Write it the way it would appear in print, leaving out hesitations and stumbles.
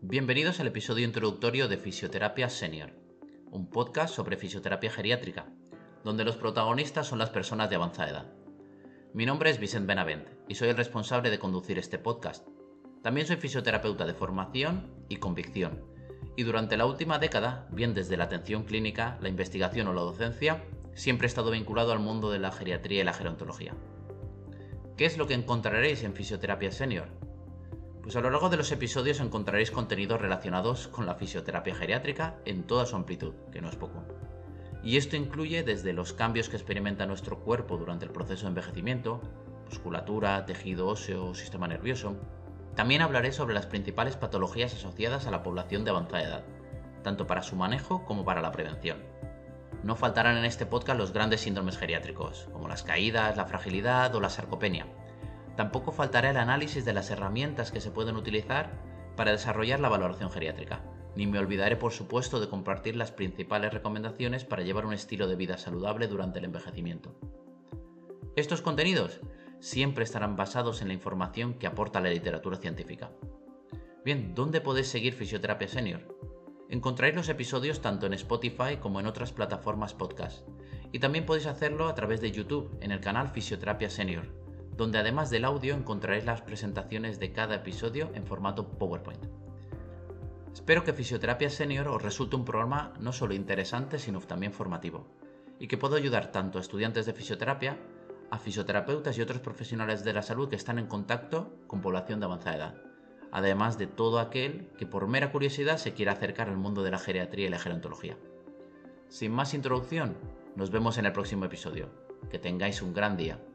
Bienvenidos al episodio introductorio de Fisioterapia Senior, un podcast sobre fisioterapia geriátrica, donde los protagonistas son las personas de avanzada edad. Mi nombre es Vicent Benavent y soy el responsable de conducir este podcast. También soy fisioterapeuta de formación y convicción, y durante la última década, bien desde la atención clínica, la investigación o la docencia, siempre he estado vinculado al mundo de la geriatría y la gerontología. ¿Qué es lo que encontraréis en Fisioterapia Senior? Pues a lo largo de los episodios encontraréis contenidos relacionados con la fisioterapia geriátrica en toda su amplitud, que no es poco. Y esto incluye desde los cambios que experimenta nuestro cuerpo durante el proceso de envejecimiento, musculatura, tejido óseo, sistema nervioso. También hablaré sobre las principales patologías asociadas a la población de avanzada edad, tanto para su manejo como para la prevención. No faltarán en este podcast los grandes síndromes geriátricos, como las caídas, la fragilidad o la sarcopenia. Tampoco faltará el análisis de las herramientas que se pueden utilizar para desarrollar la valoración geriátrica, ni me olvidaré por supuesto de compartir las principales recomendaciones para llevar un estilo de vida saludable durante el envejecimiento. Estos contenidos siempre estarán basados en la información que aporta la literatura científica. Bien, ¿dónde podéis seguir Fisioterapia Senior? Encontraréis los episodios tanto en Spotify como en otras plataformas podcast, y también podéis hacerlo a través de YouTube en el canal Fisioterapia Senior, donde además del audio encontraréis las presentaciones de cada episodio en formato PowerPoint. Espero que Fisioterapia Senior os resulte un programa no solo interesante sino también formativo, y que pueda ayudar tanto a estudiantes de fisioterapia, a fisioterapeutas y otros profesionales de la salud que están en contacto con población de avanzada edad, además de todo aquel que por mera curiosidad se quiera acercar al mundo de la geriatría y la gerontología. Sin más introducción, nos vemos en el próximo episodio. Que tengáis un gran día.